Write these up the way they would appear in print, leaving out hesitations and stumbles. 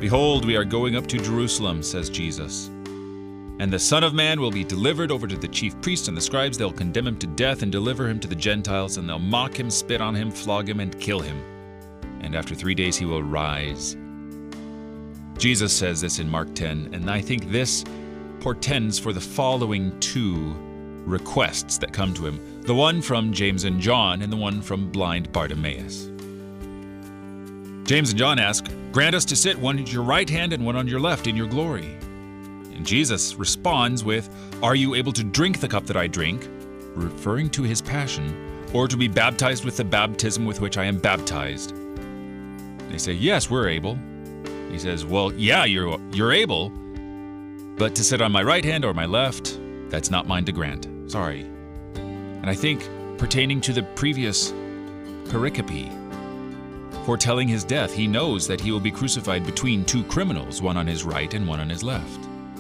"Behold, we are going up to Jerusalem," says Jesus. "And the Son of Man will be delivered over to the chief priests and the scribes. They'll condemn him to death and deliver him to the Gentiles, and they'll mock him, spit on him, flog him, and kill him. And after 3 days he will rise." Jesus says this in Mark 10, and I think this portends for the following two requests that come to him, the one from James and John and the one from blind Bartimaeus. James and John ask, "Grant us to sit one at your right hand and one on your left in your glory." And Jesus responds with, "Are you able to drink the cup that I drink," referring to his passion, "or to be baptized with the baptism with which I am baptized?" They say, "Yes, we're able." He says, "Well, yeah, you're able, but to sit on my right hand or my left, that's not mine to grant. Sorry." And I think pertaining to the previous pericope, foretelling his death, he knows that he will be crucified between two criminals, one on his right and one on his left.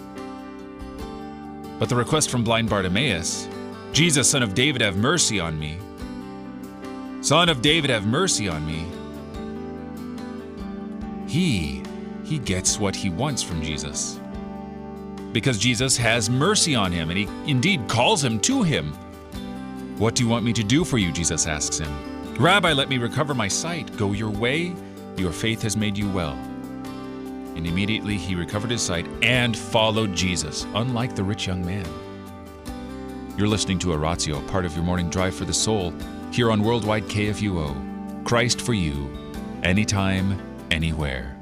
But the request from blind Bartimaeus, "Jesus, Son of David, have mercy on me. Son of David, have mercy on me." He gets what he wants from Jesus, because Jesus has mercy on him, and he indeed calls him to him. "What do you want me to do for you?" Jesus asks him. "Rabbi, let me recover my sight." "Go your way, your faith has made you well." And immediately he recovered his sight and followed Jesus, unlike the rich young man. You're listening to Oratio, part of your morning drive for the soul, here on Worldwide KFUO. Christ for you, anytime, anywhere.